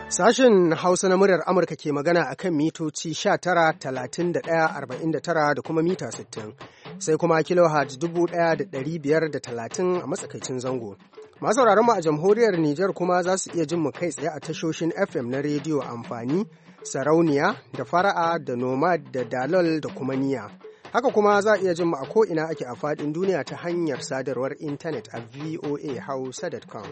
Sashen Hausa na muryar Amurka ke magana a kan mitoci 19, 31, 49 da kuma mita 60, sai kuma kilohertz 1530 a matsakaicin zango. Masu mu a jamhuriyar Nijar kuma za su iya jin mu kai tsaye a tashoshin FM na rediyo amfani, sarauniya, da fara'a, da nomad, da dalol, da kuma niya. Haka kuma za a iya jin mu a ko'ina ake a faɗin duniya ta hanyar sadarwar intanet a voahausa.com.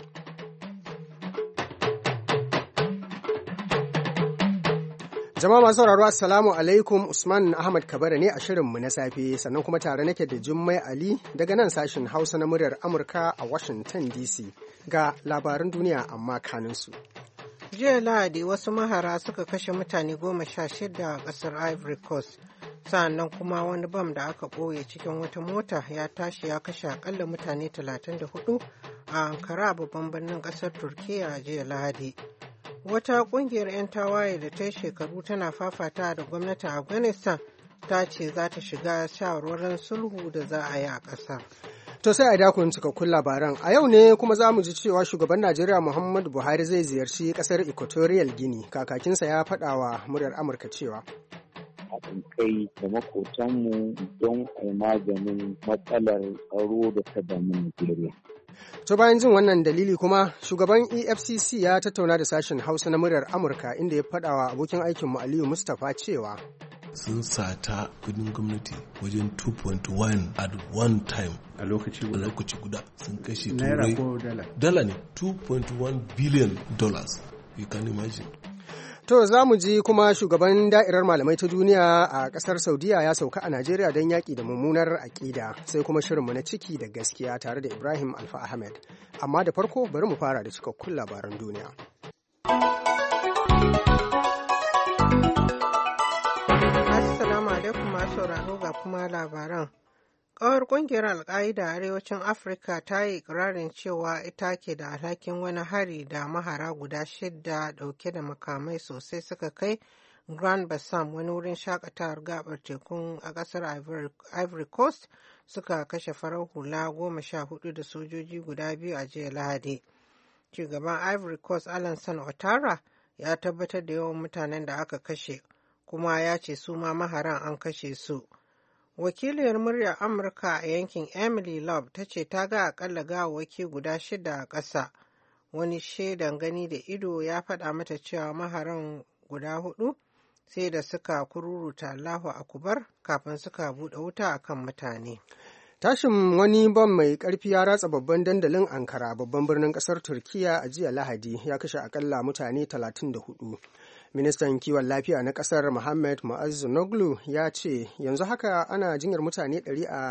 Jama'a masu sauraro Assalamu alaikum, Usman Ahmad Kabara ne a shirinmu na safe, sannan kuma tare nake da Jummai Ali daga nan sashen Hausa na muryar Amurka a Washington DC ga labaran duniya amma kanunsu. Jiya Lahadi wasu mahara suka kashe mutane 16 a ƙasar Ivory Coast, sannan kuma wani bam da aka ɓoye cikin wata mota ya tashi ya kashe akalla mutane 34 a Ankara, babban birnin ƙasar Turkiyya a jiya Lahadi. Wata kungiyar 'yan tawaye da ta yi shekaru tana fafata da gwamnatin Afghanistan ta ce za ta shiga shawarwarin sulhu da za a yi a ƙasar. To sai a dakon cikakkun labaran. A yau ne kuma za mu ji cewa shugaban Najeriya Muhammadu Buhari zai ziyarci ƙasar Equatorial Guinea. Kakakinsa ya faɗa wa muryar Amurka cewa haɗin kai da makotanmu don a yi maganin matsalar tsaro da ta damu Najeriya. To bayan jin wannan dalili kuma shugaban EFCC ya tattauna da sashen Hausa na muryar Amurka inda ya faɗa wa abokin aikinmu Aliyu Mustapha cewa sun sata kudin gwamnati wajen 2.1 at one time a lokaci guda sun kashe naira ko dala ne 2.1 billion dollars, you can imagine. To za mu ji kuma shugaban da'irar malamai ta duniya a ƙasar Saudiya ya sauka a Najeriya don yaƙi da mummunar aƙida, sai kuma shirinmu na ciki da gaskiya tare da Ibrahim Alfa Ahmed. Amma da farko bari mu fara da cikakkun labaran duniya. Assalamu alaikum masu sauraro ga kuma labaran. Ƙawar ƙungiyar Al-Qaida a Arewacin Afirka ta yi ikirarin cewa ita ke da alhakin wani hari da mahara guda 6 ɗauke da makamai sosai suka kai Grand Bassam, wani wurin shakatawar gabar tekun a ƙasar Ivory Coast, suka kashe farar hula 14 da sojoji guda 2 a jiya Lahadi. Shugaban Ivory Coast Alassane Ouattara ya tabbatar da yawan mutanen da aka kashe, kuma ya ce su ma maharan an kashe su. Wakiliyar muryar Amurka a yankin Emily Love ta ce ta ga akalla gawawwaki guda 6 a ƙasa. Wani shaidan gani da ido ya faɗa mata cewa maharan guda 4 sai da suka kururuta Allahu Akbar kafin suka buɗe wuta akan mutane. Tashin wani bam mai ƙarfi ya ratsa babban dandalin Ankara, babban birnin ƙasar Turkiyya a jiya Lahadi, ya kashe akalla mutane 34. Ministan kiwon lafiya na kasar Mohammed Mu'azzez ya ce yanzu haka ana jinyar mutane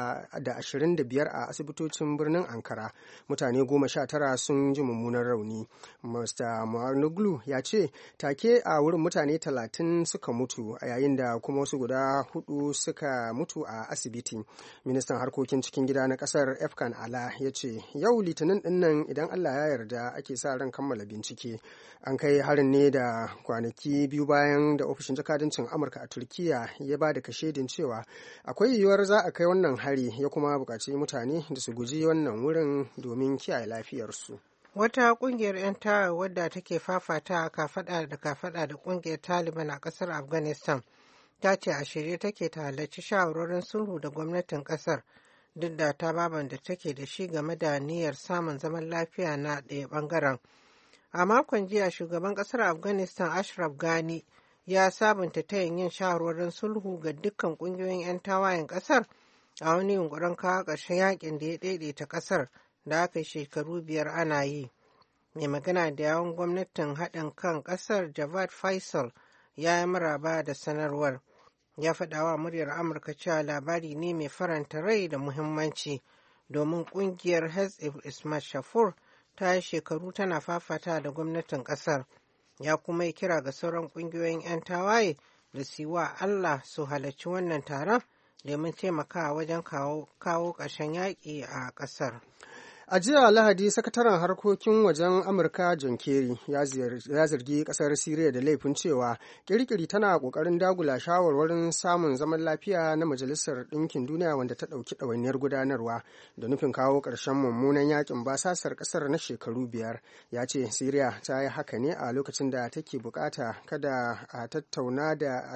125 a asibitocin birnin Ankara. Mutane 19 sun ji mummunan rauni. Mr. Mu'azzez ya ce take a wurin mutane 30 suka mutu, a yayin da kuma wasu guda 4 suka mutu a asibiti. Ministan harkokin cikin gida na kasar Efkan Ala ya ce yau Litinin dinnan idan Allah ya yarda ake sa ran kammala bincike. An kai harin ne da kwanaki biyu bayan da ofishin jakadancin Amurka a Turkiyya ya ba da kashedin cewa akwai yiwuwar za a kai wannan hari, ya kuma buƙaci mutane da su guji wannan wurin domin kiyaye lafiyarsu. Wata ƙungiyar 'yan tawaye wadda take fafata kafaɗa da ƙungiyar Taliban a ƙasar Afghanistan ta ce a shirye take ta halarci shawarorin sulhu da gwamnatin ƙasar, duk da ta baban da take da shi game da niyyar samun zaman lafiya na ɗaya ɓangaren. A makon jiya shugaban ƙasar Afghanistan Ashraf Ghani ya sabunta tayin yin shawarwarin sulhu ga dukkan ƙungiyoyin 'yan tawayen ƙasar a wani yunkurin kawo ƙarshen yakin da ya daidaita ƙasar da aka yi shekaru 5 ana yi. Mai magana da yawun gwamnatin haɗin kan ƙasar Javad Faisal ya yi maraba da sanarwar. Ya faɗa wa muryar Amurka cewa labari ne mai faranta rai da muhimmanci, domin ƙungiyar Hezb Ismail Shafur ta yi shekaru tana fafata da gwamnatin ƙasar. Ya kuma yi kira ga sauran ƙungiyoyin 'yan tawaye da su yi wa Allah su halarci wannan taron domin taimakawa wajen kawo ƙarshen yaƙi a ƙasar. A jiya Lahadi, sakataren harkokin wajen Amurka John Kerry ya zargi kasar Siriya da laifin cewa kirkiri tana kokarin dagula shawarwarin samun zaman lafiya na Majalisar Ɗinkin Duniya wanda ta ɗauki ɗawainiyar gudanarwa da nufin kawo ƙarshen mummunan yakin basasar ƙasar na shekaru 5. Ya ce Siriya ta yi haka ne a lokacin da take buƙatar kada a tattauna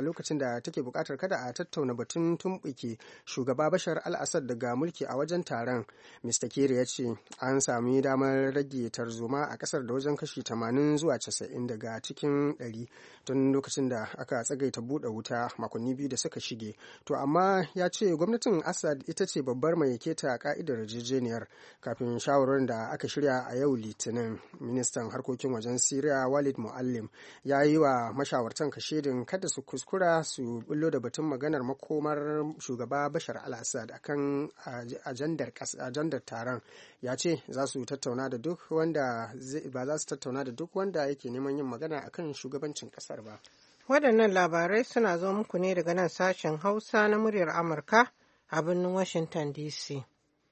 batun tumɓuke shugaba Bashar al-Assad daga mulki a wajen taron. Mr. Kerry ya ce an sami damar rage tarzoma a kasar da wajen kashi 80 zuwa 90 daga cikin 100 tun lokacin da aka tsagaita buɗe wuta makonni 2 da suka shige. To amma ya ce gwamnatin Assad ita ce babbar mai keta ka'idar yarjejeniyar. Kafin shawarar da aka shirya a yau Litinin, ministan harkokin wajen Syria Walid Muallim ya yi wa mashawartan kashedin kada su kuskura su bullo da batun maganar makomar shugaba Bashar al-Assad akan ajandar taron. Ya ce za su tattauna da duk wanda ba za su tattauna da duk wanda yake neman yin magana akan shugabancin kasar ba. Waɗannan labarai suna zo muku ne daga nan sashen Hausa na muryar Amurka a birnin Washington DC.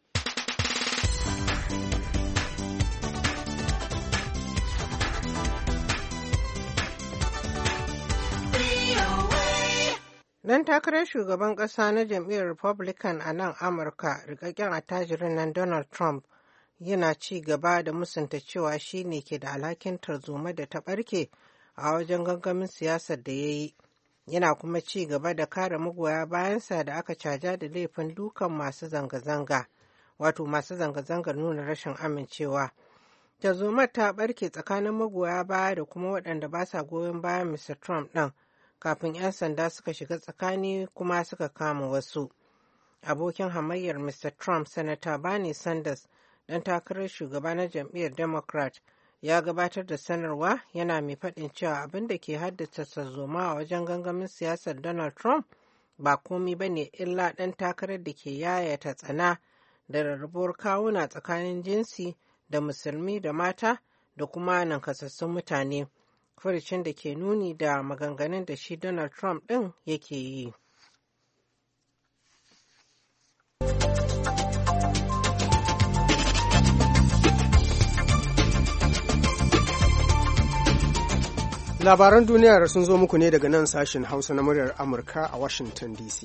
Dan takarar shugaban ƙasa na jam'iyyar Republican a nan Amurka, rikakken attajirin nan Donald Trump, yana ci gaba da musunta cewa shi ne ke da alhakin tarzoma da ta ɓarke a wajen gangamin siyasar da ya yi. Yana kuma ci gaba da kare magoya bayansa da aka caja da laifin dukan masu zanga-zanga, wato masu zanga-zangar nuna rashin amincewa. Tarzomar ta ɓarke tsakanin magoya baya da kuma waɗanda ba sa goyon bayan Mr. Trump ɗin. Kafin 'yan sanda suka shiga tsakani kuma suka kama wasu. Abokin hamayyar Mr. Trump, Sanata Bernie Sanders, ɗan takarar shugaba na jam'iyyar Democrat, ya gabatar da sanarwa yana mai faɗin cewa abin da ke haddasa tarzoma a wajen gangamin siyasar Donald Trump ba komi ba ne illa ɗan takarar da ke yayata tsana da rarrabuwar kawuna tsakanin jinsi da musulmi da mata da kuma nankasassun mutane. Furucin da ke nuni da maganganun da shi Donald Trump ɗin yake yi. Labaran duniyar sun zo muku ne daga nan sashen Hausa na muryar Amurka a Washington DC.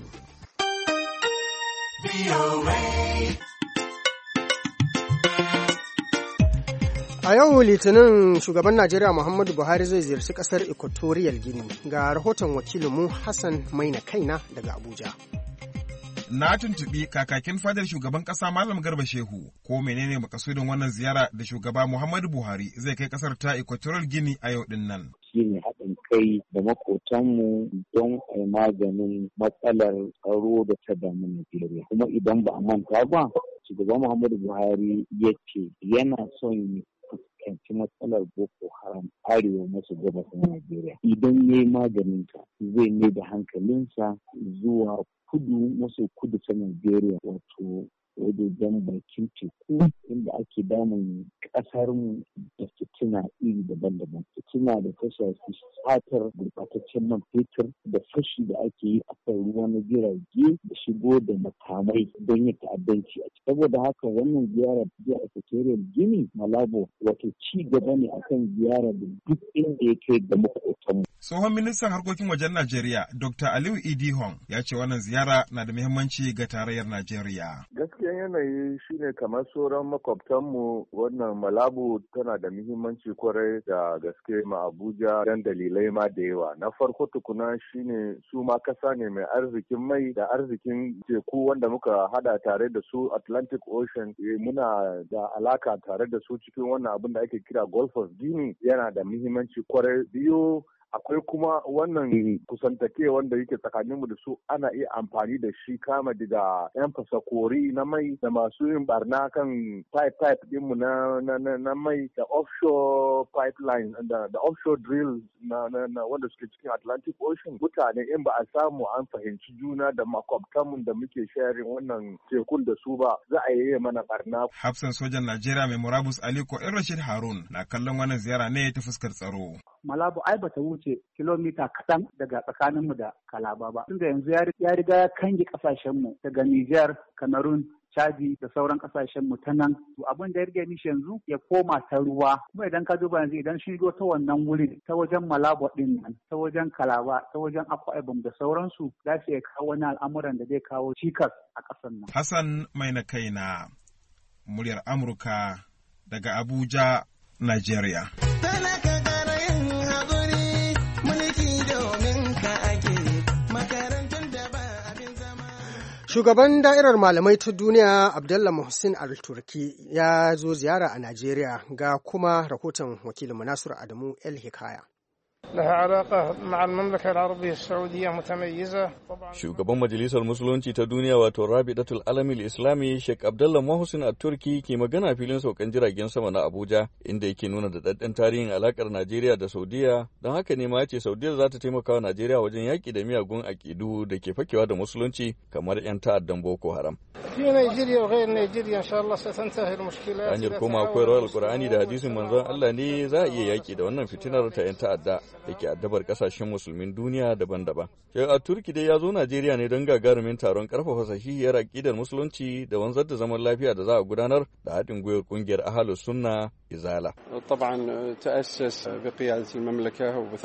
A yau Litinin shugaban Najeriya Muhammadu Buhari zai ziyarci kasar Equatorial Guinea. Ga rahoton wakilinmu Hassan Maina Kaina daga Abuja. Na tuntuɓi kakakin fadar shugaban ƙasa Malam Garba Shehu ko menene makasudin wannan ziyara da shugaba Muhammadu Buhari zai kai ƙasar ta Equatorial Guinea a yau din nan. Shine haɗin kai da makotanmu don a yi maganin matsalar tsaro da ta damu Najeriya. Kuma idan ba a manta ba, shugaban Muhammadu Buhari ya ce yana son fuskanci matsalar Boko Haram arewa maso gabas na Najeriya. Idan ya yi maganinta, zai mai da hankalinsa zuwa kudu maso kudu ta Najeriya, wato wajen bakin teku inda ake damun kasar mu da fitina iri daban-daban. Fitina da ta shafi satar gurbataccen man fetur da fashi da ake yi a kan ruwa na jirage da shigo da makamai don yin ta'addanci a ciki. Saboda haka wannan ziyara ta Equatorial Guinea Malabo wato ci gaba ne akan ziyara da duk inda ya kai ga makwabtanmu. Tsohon ministan harkokin wajen Najeriya Dr. Aliyu Idi Hong ya ce wannan ziyara na da muhimmanci ga tarayyar Najeriya. Gaskiyan yanayi shine kamar sauran makwabtanmu wannan Malabo tana da muhimmanci kwarai da gaske ma Abuja dan dalilai ma da yawa. Na farko tukuna shine su ma kasa ne mai arzikin mai da arzikin teku wanda muka hada tare da su Atlantic Ocean. Muna da alaka tare da su cikin wannan abin da ake kira Gulf of Guinea yana da muhimmanci kwarai. Biyu akwai kuma wannan kusantake wanda yake tsakaninmu da su ana iya amfani da shi kama daga yan fasakori na mai da masu yin barna kan pipe dinmu na mai da offshore pipeline da offshore drill na wanda suke cikin Atlantic Ocean. Mutane in ba a samu an fahimci juna da makwabtanmu da muke sharing wannan tekun da su ba za a yi mana barna. Hafsan sojan Najeriya mai murabus Aliko Rashid Harun na kallon wannan ziyara ne ta fuskar tsaro. Malabo ai bata wuce kilomita kaɗan daga tsakaninmu da Kalaba ba. Tunda yanzu ya riga ya kange ƙasashenmu daga Nijar, Cameroon, Chadi da sauran kasashen mu ta nan. To abin da ya rage mishi yanzu ya koma ta ruwa. Kuma idan ka duba yanzu idan shigo ta wannan wurin ta wajen Malabo din nan, ta wajen Kalaba, ta wajen Akwa Ibom da sauransu za su iya kawo wani al'amuran da zai kawo cikas a ƙasar nan. Hassan mai na kaina, muryar Amurka daga Abuja, Nigeria. Shugaban da'irar malamai ta duniya Abdullah Muhsin Al-Turki ya zo ziyara a Najeriya, ga kuma rahoton wakilin Nasiru Adamu El Hikaya. Shugaban Majalisar Musulunci ta Duniya wato Rabidatul Alamil Islami Sheikh Abdullah Muhsin Al-Turki ke magana filin saukan jiragen sama na Abuja, inda yake nuna da daddan tarihin alakar Najeriya da Saudiya, don haka ne ma ya ce Saudiya za ta taimaka wa Najeriya wajen yaƙi da miyagun aƙidu da ke fakewa da Musulunci kamar 'yan ta'addan Boko Haram. Hanyar koma koyarwar Alƙur'ani da hadisin manzon Allah ne za a iya yaƙi da wannan fitinar ta 'yan ta'adda da ke addabar kasashen musulmin duniya daban-daban. Sheikh Al-Turki dai ya zo Najeriya ne don gagarumin taron karfafa sahihiyar aqidar musulunci da wanzar da zaman lafiya da za a gudanar da haɗin gwiwar kungiyar Ahlus Sunna Izala. طبعا تأسس بقيادة المملكة و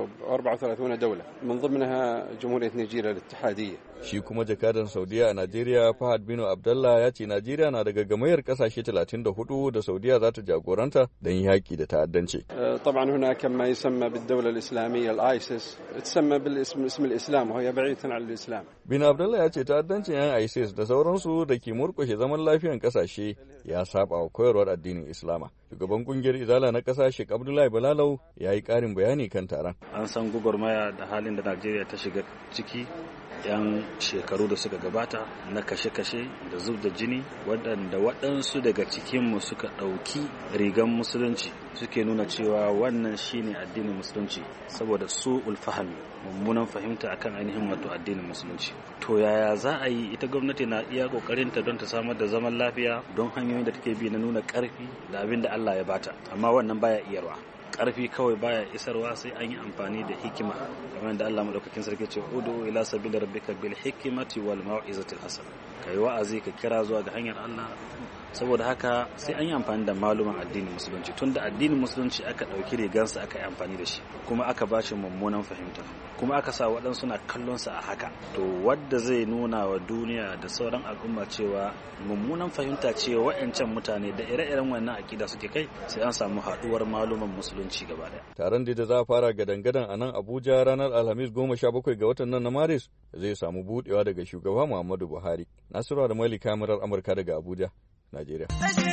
34 دولة من ضمنها جمهورية نيجيريا الاتحادية. Shi kuma jakadan Saudiya a Najeriya Fahad bin Abdullah ya ce Najeriya na daga gamayyar kasashe 34 da Saudiya za ta jagoranta don yaƙi da ta'addanci. طبعا هناك ما يسمى بالدولة الإسلامية الآيسيس تسمى باسم الإسلام وهي بعيدة عن الإسلام. Bin Abdullah ya ce ta'addancin 'yan ISIS da sauransu da ke murƙushe zaman lafiyan kasashe ya saba wa koyarwar addinin Islama. Shugaban kungiyar Izala na ƙasa Sheikh Abdullahi Balalau ya yi ƙarin bayani kan taron. An san gwagwarmaya da halin da Najeriya ta shiga ciki 'yan shekaru da suka gabata na kashe-kashe da zub da jini waɗanda waɗansu daga cikinmu suka ɗauki rigan musulunci suke nuna cewa wannan shine addinin musulunci saboda su ulfahami mummunan fahimta akan ainihin wato addinin musulunci. To yaya za a yi ita gwamnati na iya kokarinta don ta samar da zaman lafiya don hanyoyin da take bi na nuna ƙarfi da abin da Allah ya bata, amma wannan baya iyarwa. Ƙarfi kawai baya isarwa sai an yi amfani da hikima, kamar da Allah madaukakin sarki ce udu ila sabili rabbika bil hikmati wal mau'izatil hasana. Kai wa'azi ka kira zuwa ga hanyar Allah, saboda haka sai an yi amfani da maluman addinin musulunci, tunda addinin musulunci aka ɗauki rigansa aka yi amfani da shi kuma aka ba shi mummunan fahimta kuma aka sa waɗansu na kallonsa a haka. To wadda zai nuna wa duniya da sauran al'umma cewa mummunan fahimta ce wa'ancan mutane da ire-iren wannan akida suke kai, sai an samu haɗuwar maluman musulunci gaba ɗaya. Taron da za a fara gadan-gadan a nan Abuja ranar Alhamis 17 ga watan nan na Maris zai samu buɗewa daga shugaba Muhammadu Buhari. Nasiru da Mali kamarar Amurka daga Abuja, Najeriya.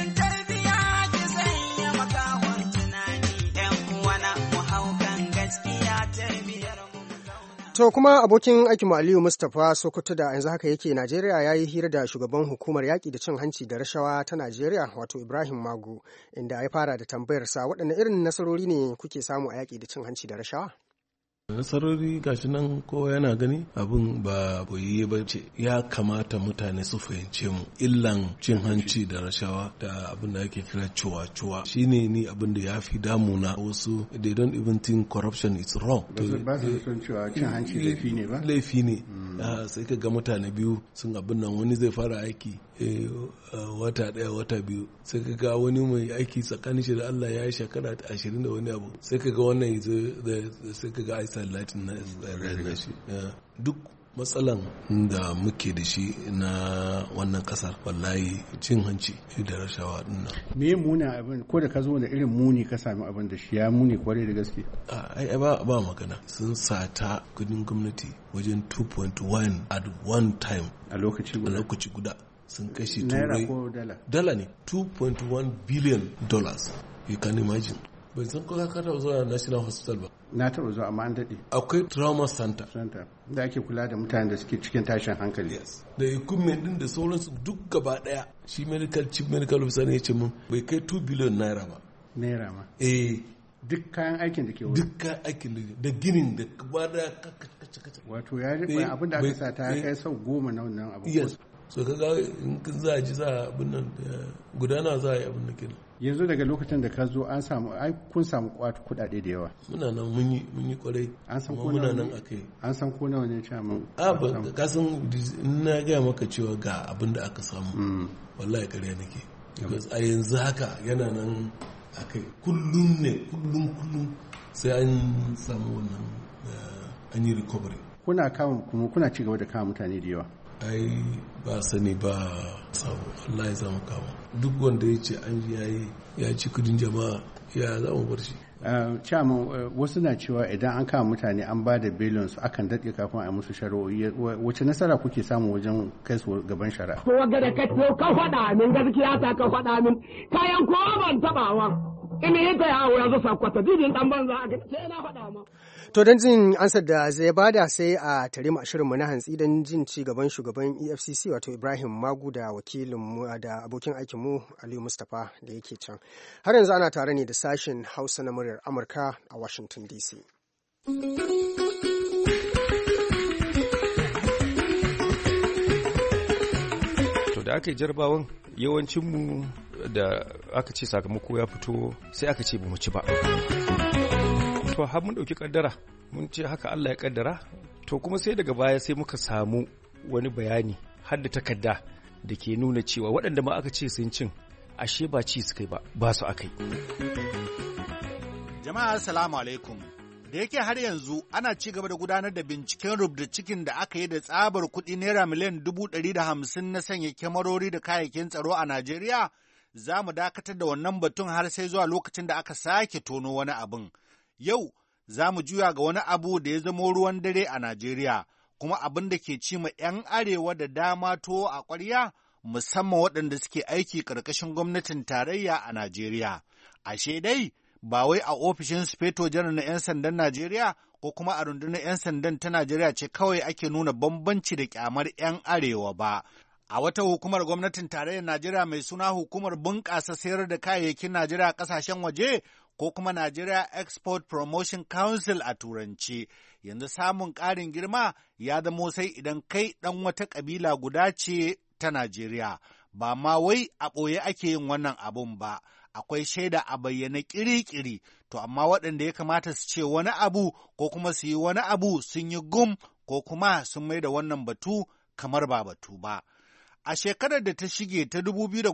To kuma abokin aikin Aliyu Mustapha Sokoto da yanzu haka yake Najeriya ya yi hira da shugaban hukumar yaƙi da cin hanci da rashawa ta Najeriya wato Ibrahim Magu, inda ya fara da tambayarsa waɗanne irin nasarori ne kuke samu a yaƙi da cin hanci da rashawa? Nasarori gashi nan kowa yana gani abin ba boye ba ce, ya kamata mutane su fahimce mu illan cin hanci da rashawa da abin da ake kira cuwa-cuwa shine ni abin da ya fi damuna. Wasu they don't even think corruption is wrong. Ba su son cewa cin hanci laifi ne ba? Laifi ne. Sai ka ga mutane biyu sun abin nan, wani zai fara aiki wata ɗaya wata biyu, sai ka ga wani mai aiki tsakanin shi da Allah ya yi shekara 20 da wani abu, sai ka ga wannan sai ka ga latin na shi. Duk matsalan da muke da shi na wannan kasar wallahi cin hanci da rashawa dinnan. Me muna abin ko da ka zo da irin muni ka sami abin da shi ya muni kwarai da gaske? Ai ba magana. Sun sata kudin gwamnati wajen 2.1 at one time a lokaci guda. Sun kashe turai. Naira ko dala? Dala ne. $2.1 billion. You can imagine. Bai san ko ka taɓa zuwa National Hospital ba. Na taɓa zuwa amma an daɗe. Akwai trauma center. Da ake kula da mutanen da suke cikin tashin hankali. Yes. Da equipment din da sauransu duk gaba ɗaya. Shi chief medical officer ne ya ce mun bai kai 2 billion naira ba. Naira ma? Duk kayan aikin da ke wuri. Duk kayan aikin da ginin da gaba da wato ya riƙa abin da aka sa ta kai sau 10 na wannan abu. Yes. so kaga in za a ji za a abin nan gudana za a yi abin da kenan. Yanzu daga lokacin da ka zo an samu kun samu kuɗaɗe da yawa. Muna nan mun yi kwarai. An san ko muna nan akai. An san ko nawa ne chairman? Ba ka san na ga maka cewa ga abin da aka samu. Wallahi ƙarya nake. Because a yanzu haka yana nan akai kullum sai an samu wannan an yi recovery. Kuna ci gaba da kama mutane da yawa. Ai ba sani ba samu Allah ya zama kawo duk wanda ya ce an ya ci kudin jama'a ya zama bar shi. Chairman, wasu na cewa idan an kama mutane an ba da belon su akan daɗe kafin a musu shari'o'i, wace nasara kuke samu wajen kai su gaban shari'a? Ko wanda da ka faɗa min gaskiya ta ka faɗa min kayan kowa ban taɓawa in yi ta yawo ya zo sakwata didin ɗan banza a sai na faɗa ma. To don jin ansar da zai bada sai a tare mu a shirinmu na hantsi don jin ci gaban shugaban EFCC wato Ibrahim Magu da wakilinmu da abokin aikinmu Aliyu Mustapha da yake can. Har yanzu ana tare ne da sashen Hausa na muryar Amurka a Washington DC. To da aka yi jarabawan yawancinmu da aka ce sakamako ya fito sai aka ce ba mu ci ba. To har mun ɗauki kaddara mun ce haka Allah ya kaddara to kuma sai daga baya sai muka samu wani bayani har da takarda da ke nuna cewa waɗanda ma aka ce sun cin ashe ba ci suka yi ba su aka yi. Jama'a assalamu alaikum. Da yake har yanzu ana ci gaba da gudanar da binciken rubda cikin da aka yi da tsabar kuɗi naira miliyan 150 na sanya kyamarori da kayayyakin tsaro a Najeriya, za mu dakatar da wannan batun har sai zuwa lokacin da aka sake tono wani abin. Yau za mu juya ga wani abu da ya zamo ruwan dare a Najeriya, kuma abin da ke ci ma 'yan arewa da dama tuwo a ƙwarya, musamman waɗanda suke aiki ƙarƙashin gwamnatin tarayya a Najeriya. Ashe dai, ba wai a ofishin Sufeto Janar na 'yan sandan Najeriya ko kuma a rundunar 'yan sandan ta Najeriya ce kawai ake nuna bambanci da ƙyamar 'yan arewa ba. A wata hukumar gwamnatin tarayyar Najeriya mai suna Hukumar Bunƙasa Sayar da Kayayyakin Najeriya a ƙasashen waje, ko kuma Nigeria Export Promotion Council a Turanci. Yanzu samun ƙarin girma ya zamo sai idan kai ɗan wata ƙabila guda ce ta Najeriya. Ba ma wai a ɓoye ake yin wannan abun ba, akwai shaida a bayyane ƙiri-ƙiri, to amma waɗanda ya kamata su ce wani abu ko kuma su yi wani abu sun yi gum ko kuma sun mai da wannan batu kamar ba batu ba. A shekarar da ta shige ta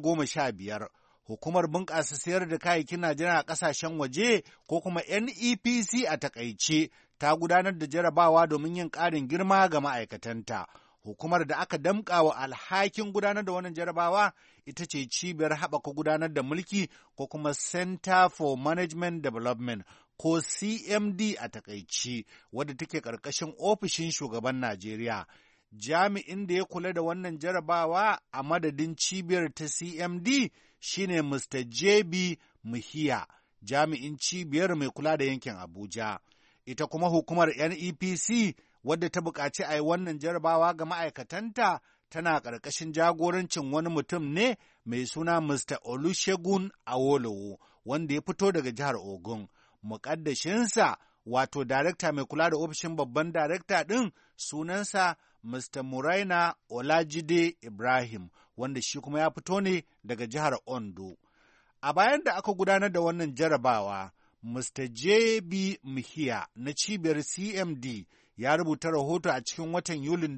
2015, Hukumar Bunƙasa Sayar da Kayayyakin Najeriya a ƙasashen waje ko kuma NEPC a takaice ta gudanar da jarabawa domin yin ƙarin girma ga ma'aikatanta. Hukumar da aka damƙa wa alhakin gudanar da wannan jarabawa ita ce Cibiyar Haɓaka Gudanar da Mulki ko kuma Center for Management Development ko CMD a takaice, wadda take ƙarƙashin ofishin shugaban Najeriya. Jami'in da ya kula da wannan jarabawa a madadin cibiyar ta CMD shine Mr. JB Muhiya, jami'in cibiyar mai kula da yankin Abuja. Ita kuma hukumar NEPC wadda ta buƙaci a yi wannan jarabawa ga ma'aikatanta tana ƙarƙashin jagorancin wani mutum ne mai suna Mr. Olusegun Awolowo, wanda ya fito daga jihar Ogun. Muƙaddashinsa wato darekta mai kula da ofishin babban darekta ɗin sunansa Mr. Muraina Olajide Ibrahim, wanda shi kuma ya fito ne daga jihar Ondo. A bayan da aka gudanar da wannan jarabawa, Mr. J.B. Muhiya na cibiyar CMD ya rubuta rahoto a cikin watan Yulin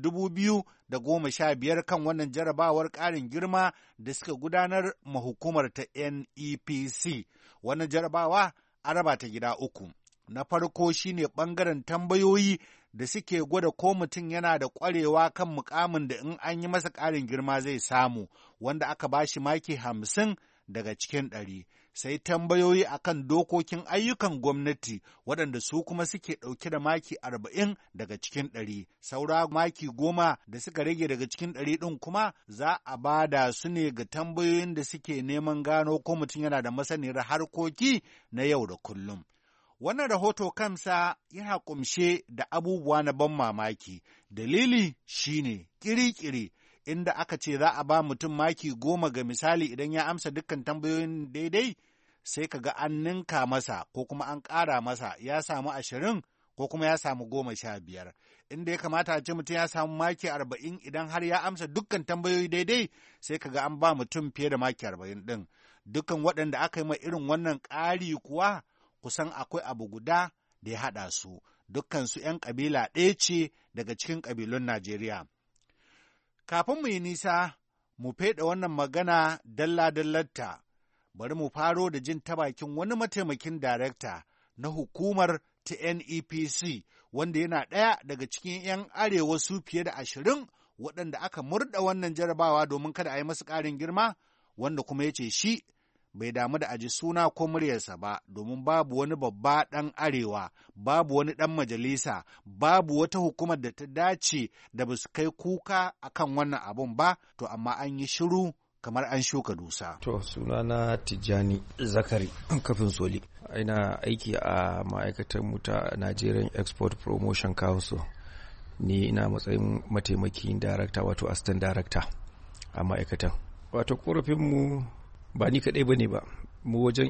2015 kan wannan jarabawar ƙarin girma da suka gudanar ma hukumar ta NEPC. Wannan jarabawa an raba ta gida uku. Na farko shine ɓangaren tambayoyi da suke gwada ko mutum yana da ƙwarewa kan mukamin da in an yi masa ƙarin girma zai samu, wanda aka ba shi maki 50 daga cikin 100. Sai tambayoyi akan dokokin ayyukan gwamnati waɗanda su kuma suke ɗauke da maki 40 daga cikin 100. Saura maki 10 da suka rage daga cikin 100 ɗin kuma za a ba da su ne ga tambayoyin da suke neman gano ko mutum yana da masaniyar harkoki na yau da kullum. Wannan rahoto kansa yana ƙumshe da abubuwa na ban mamaki. Dalili shine ƙiri-ƙiri inda aka ce za a ba mutum maki 10 ga misali idan ya amsa dukkan tambayoyin daidai, sai ka ga an ninka masa ko kuma an ƙara masa ya samu 20 ko kuma ya samu 15, inda ya kamata a ce mutum ya samu maki 40 idan har ya amsa dukkan tambayoyi daidai, sai kaga an ba mutum fiye da maki 40 ɗin. Dukkan waɗanda aka yi ma irin wannan ƙari kuwa kusan akwai abu guda da ya haɗa su, dukkansu 'yan ƙabila ɗaya ce daga cikin ƙabilun Najeriya. Kafin mu yi nisa, mu feɗe wannan magana dalla-dallarta, bari mu faro da jin ta bakin wani mataimakin darekta na hukumar ta NEPC, wanda yana ɗaya daga cikin 'yan arewa su fiye da 20 waɗanda aka murɗa wannan jarabawa domin kada a yi masu ƙarin girma, wanda kuma ya ce shi bai damu da aji suna ko muryarsa ba, domin babu wani babba ɗan arewa, babu wani ɗan majalisa, babu wata hukumar da ta dace da ba su kai kuka akan wannan abun ba, to amma an yi shiru kamar an shuka dusa. To sunana Tijjani Zakari kafin Soli. Ina aiki a ma'aikatar mu ta Nigerian Export Promotion Council. Ni ina matsayin mataimakin darakta, wato assistant darakta a ma'aikatan. Wato korafinmu ba ni kaɗai ba ne ba, mu wajen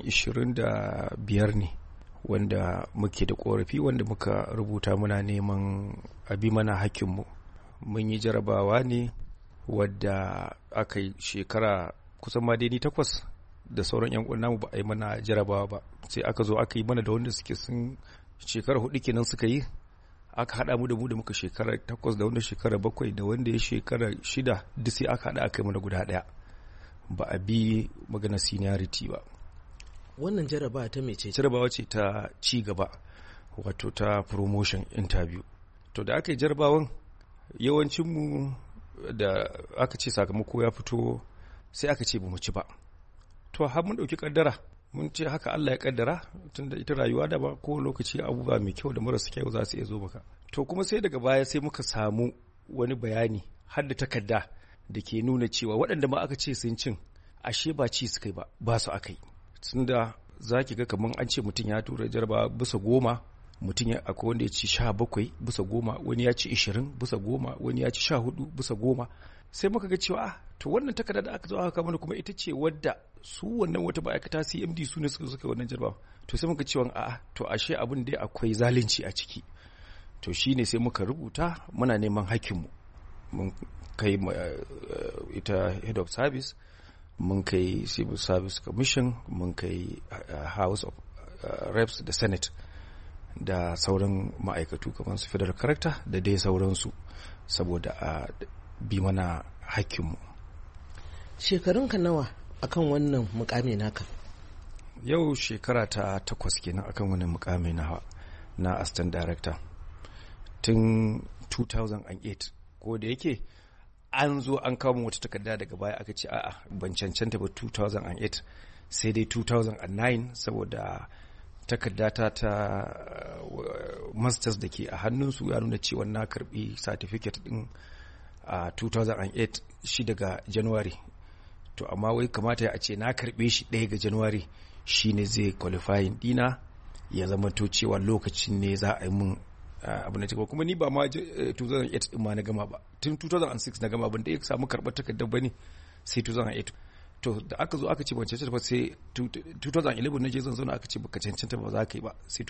25 ne wanda muke da korafi, wanda muka rubuta muna neman abi mana hakkinmu. Mun yi jarabawa ne wadda aka yi shekara kusan ma daidai 8 da sauran 'yan namu ba a yi mana jarabawa ba, sai aka zo aka yi mana da wanda suke sun shekara 4 kenan suka yi, aka haɗa mu da muka shekara 8 da wanda shekara 7 da wanda ya shekara 6, duk sai aka haɗa aka yi mana guda ɗaya. Ba a bi magana seniority ba. Wannan jarabawa ta mece? Jarabawa ce ta ci gaba, wato ta promotion interview. To da aka yi jarabawan, yawancinmu da aka ce sakamako ya fito sai aka ce ba mu ci ba. To har mun ɗauki kaddara, mun ce haka Allah ya kaddara, tunda ita rayuwa da ba ko lokaci abubuwa mai kyau da marasa kyau za su iya zo maka. To kuma sai daga baya sai muka samu wani bayani har da takarda da ke nuna cewa waɗanda ma aka ce sun cin ashe ba ci suka yi ba su aka yi. Tunda za ki ga kamar an ce mutum ya tura jaraba bisa 10, mutum akwai wanda ya ci 17 bisa 10, wani ya ci 20 bisa 10, wani ya ci 14 bisa 10. Sai muka ga cewa to wannan takarda da aka zo aka kama kuma ita ce wadda su wannan wata ma'aikata CMD su ne suka wannan jaraba. To sai muka cewa a'a, to ashe abin da akwai zalunci a ciki. To shine sai muka rubuta muna neman hakkinmu. Mun kai ita head of service, mun kai civil service commission, mun kai house of reps da senate da sauran ma'aikatu kamar su federal character da dai sauransu, saboda a bi mana hakkinmu. Shekarunka nawa akan wannan mukami naka? Yau shekara ta 8 kenan akan wannan mukami na assistant director tun 2008, ko da yake an zo an kawo wata takarda daga baya aka ce a'a ban cancanta ba 2008, sai dai 2009 saboda takarda ta masters da ke a hannunsu ya nuna cewa na karbi certificate din a 2008 shi daga January. To amma wai kamata ya ce na karbe shi 1 ga January shine zai qualifying dina, ya zama to cewa lokacin ne za a yi mun abu na cewa kuma ni ba ma 2008 din ma na gama ba, tun 2006 na gama, ban da ya samu karɓar takardar ba ne sai 2008. To da aka zo aka ce ban cancanta ba sai 2011 na je zan zauna aka ce baka cancanta ba za ka yi ba sai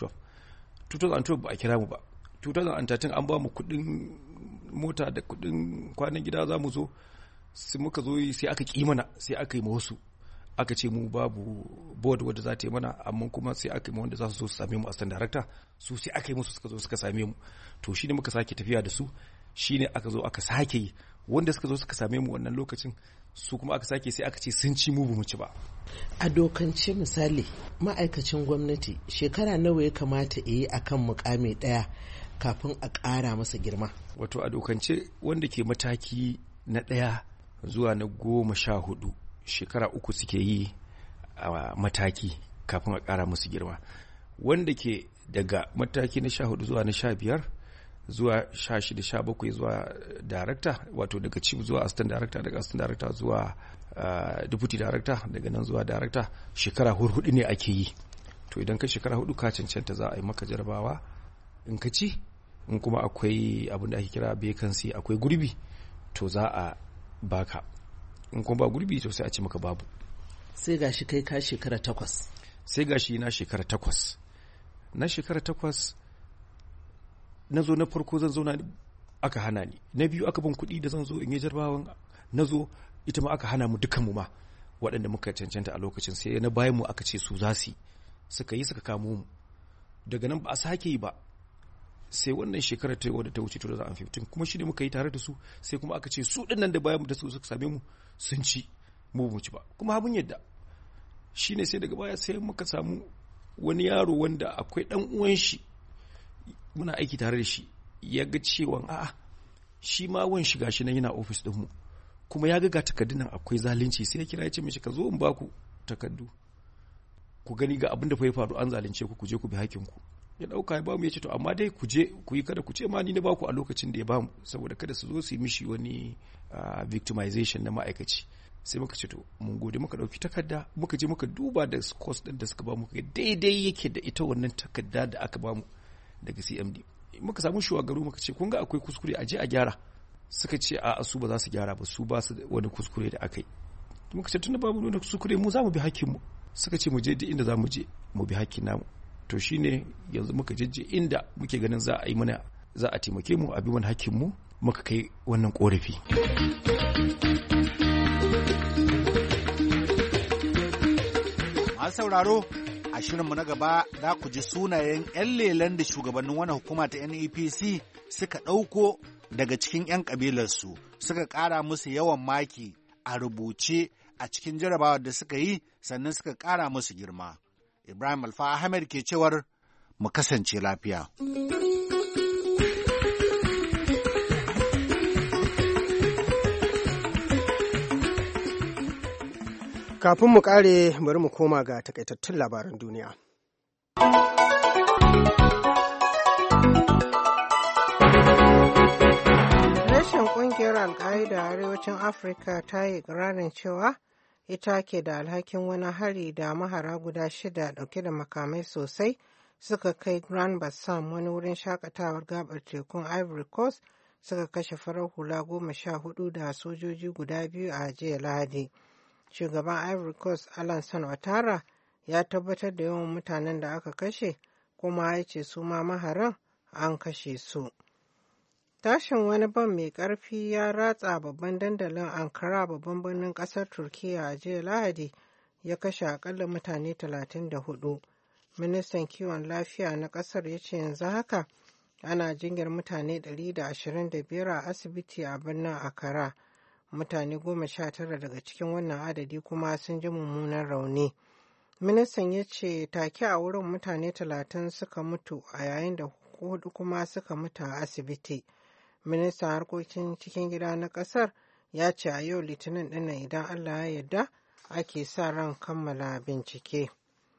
2012 ba a kira mu ba. 2013 an ba mu kuɗin mota da kuɗin kwanan gida za mu zo, sai muka zo sai aka ƙi mana, sai aka yi ma wasu, aka ce mu babu board wadda za ta yi mana, amma kuma sai aka yi wanda za su zo su same mu a stand director, su sai aka yi musu suka zo suka same mu. To shine muka sake tafiya da su, shine aka zo aka sake yi, wanda suka zo suka same mu wannan lokacin su kuma aka sake sai aka ce sun ci mu bamu ci ba. A dokance misali ma'aikacin gwamnati shekara nawa ya kamata ya yi akan mukami ɗaya kafin a ƙara masa girma? Wato a dokance wanda ke mataki na 1 zuwa na 14 shekara 3 suke yi a mataki kafin a ƙara musu girma. Wanda ke daga mataki na 14 zuwa na 15 zuwa 16 17 zuwa director, wato daga chief zuwa assistant director, daga assistant director zuwa deputy director, daga nan zuwa director, shekara 4 ne ake yi. To idan ka shekara 4 ka cancanta za a yi maka jarabawa, in ka ci, in kuma akwai abin da ake kira vacancy, akwai gurbi, to za a baka, in kuma ba gurbi to sai a ci maka babu. Sai gashi kai ka shekara 8. Sai gashi na shekara 8. Na shekara 8 na zo na farko zan zauna aka hana ni, na biyu aka ban kuɗi da zan zo in yi jarabawan, na zo ita ma aka hana mu dukkanmu ma waɗanda muka cancanta a lokacin, sai na bayan mu aka ce su za su suka kamo mu. Daga nan ba a sake yi ba sai wannan shekarar ta wadda ta wuce 2015 kuma shi ne muka yi tare da su, sai kuma aka ce su ɗin nan da bayan mu da su suka same mu sun ci, mu ci ba, kuma mun yadda. Shi ne sai daga baya sai muka samu wani yaro wanda akwai ɗan uwan shi muna aiki tare da shi, ya ga cewa a'a shi ma wan shiga shi nan yana ofis ɗin mu, kuma ya ga takardun nan akwai zalunci, sai ya kira ya ce mishi ka zo in ba ku takardu ku gani ga abin da fa ya faru, an zalunce ku je ku bi hakkin ku. Ya dauka ya bamu, ya ce to amma dai ku je ku yi, kada ku ce ma ni na baku a lokacin da ya bamu, saboda kada su zo su yi mishi wani victimization na ma'aikaci. Sai muka ce to mun gode, muka dauki takarda muka je muka duba da course din da suka bamu, daidai yake da ita wannan takarda da aka bamu daga CMD. Muka samu shugabaru muka ce kun ga akwai kuskure, a je a gyara. Suka ce a su ba za su gyara ba, su ba su wani kuskure da aka yi. Muka ce tunda babu wani kuskure mu za mu bi hakkin mu. Suka ce mu je duk inda za mu je mu bi hakkin namu. To shine yanzu muka jejje inda muke ganin za a yi mana, za a taimake mu a bi mana hakkin mu, muka kai wannan korafi. Masu sauraro, a shirinmu na gaba za ku ji sunayen 'yan lelen da shugabannin wannan hukuma ta NEPC suka ɗauko daga cikin 'yan ƙabilarsu, suka ƙara musu yawan maki a rubuce a cikin jarabawar da suka yi, sannan suka ƙara musu girma. Ibrahim Alfa Ahmed ke cewar mu kasance lafiya. Kafin mu ƙare bari mu koma ga takaitattun labaran duniya. Rashin ƙungiyar Al-Qaeda a arewacin Afirka ta yi ƙirarin cewa ita ke da alhakin wani hari da mahara guda 6 dauke da makamai sosai suka kai Grand Bassam, wani wurin shakatawar gabar tekun Ivory Coast, suka kashe farar hula 14 da sojoji guda 2 a jiya Lahadi. Shugaban Ivory Coast Alassane Ouattara ya tabbatar da yawan mutanen da aka kashe, kuma ya ce su ma maharan an kashe su. Tashin wani bam mai ƙarfi ya ratsa babban dandalin Ankara, babban birnin ƙasar Turkiyya a jiya Lahadi, ya kashe akalla mutane 34. Ministan kiwon lafiya na ƙasar ya ce yanzu haka ana jinyar mutane 125 a asibiti a birnin Ankara. Mutane 19 daga cikin wannan adadi kuma sun ji mummunan rauni. Ministan ya ce take a wurin mutane 30 suka mutu, a yayin da 4 kuma suka mutu a asibiti. Ministan harkokin cikin gida na kasar ya ce a yau litinin dinnan idan Allah ya yarda ake sa ran kammala bincike.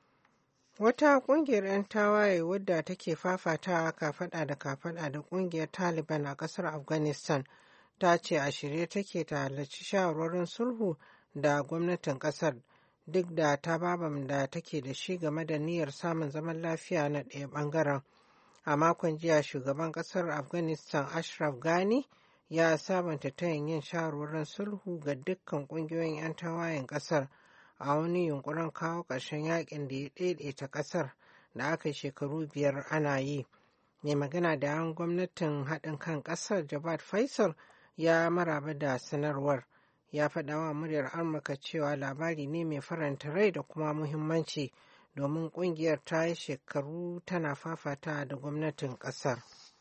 Wata kungiyar 'yan tawaye wadda take fafatawa kafada da kafada da kungiyar Taliban a kasar Afghanistan ta ce a shirye take ta halarci shawarwarin sulhu da gwamnatin kasar, duk da ta babam da take da shi game da niyyar samun zaman lafiya na ɗaya ɓangaren. A makon jiya shugaban kasar Afghanistan Ashraf Ghani ya sabanta tayin yin shawarwarin sulhu ga dukkan kungiyoyin 'yan tawayen kasar a wani yunkurin kawo ƙarshen yakin da ya daidaita kasar da aka shekaru 5 ana yi. Mai magana da yawun gwamnatin haɗin kan kasar Javad Faisal ya maraba da sanarwar, ya faɗa wa muryar Amurka cewa labari ne mai faranta rai da kuma muhimmanci, domin kungiyar ta yi shekaru tana fafata da gwamnatin kasar.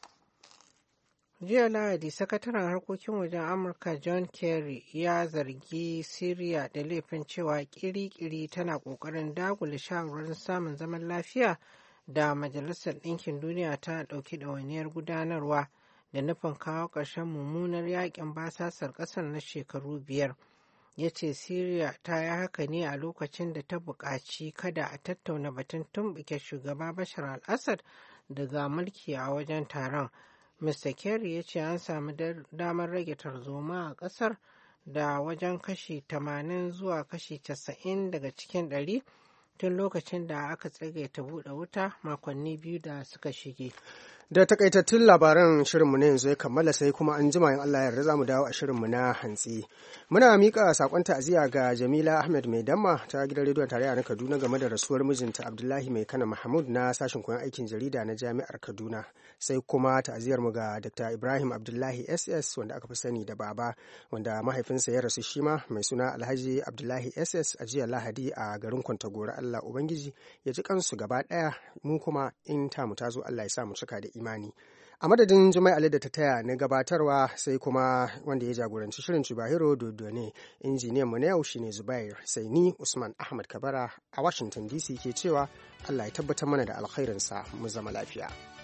Jiya Lahadi, sakataren harkokin wajen Amurka John Kerry ya zargi Syria da laifin cewa kiri-kiri tana kokarin dagula shawarwarin samun zaman lafiya da Majalisar Ɗinkin Duniya ta ɗauki ɗawainiyar gudanarwa da nufin kawo ƙarshen mummunar yakin basasar ƙasar na shekaru 5. Ya ce Syria ta yi haka ne a lokacin da ta buƙaci kada a tattauna batun tumɓuke shugaba Bashar al-Assad daga mulki a wajen taron. Mr. Kerry ya ce an samu damar rage tarzoma a ƙasar da wajen kashi 80 zuwa kashi 90 daga cikin 100 tun lokacin da aka tsage ta buɗe wuta makonni 2 da suka shige. Da takaitattun labaran shirinmu na yanzu ya kammala sai kuma an jima in Allah yarda za mu dawo a shirinmu na hantsi. Muna mika sakon ta'aziyya ga Jamila Ahmed Mai Damma ta gidan rediyon tarayya na Kaduna game da rasuwar mijinta Abdullahi Mai Kana Mahmud na sashen koyon aikin jarida na Jami'ar Kaduna. Sai kuma ta'aziyyar mu ga Dr. Ibrahim Abdullahi SS wanda aka fi sani da Baba wanda mahaifinsa ya rasu shima mai suna Alhaji Abdullahi SS a jiya Lahadi a garin Kwantagora. Allah Ubangiji ya ji kansu gaba ɗaya, mu kuma in ta mu tazo Allah ya sa mu cika da imani. A madadin Jumai Ali da ta taya na gabatarwa sai kuma wanda ya jagoranci shirin Chubahiro Dodo ne, injiniyan mu na yau shine Zubair, sai ni Usman Ahmad Kabara a Washington DC ke cewa Allah ya tabbatar mana da alkhairinsa, mu zama lafiya.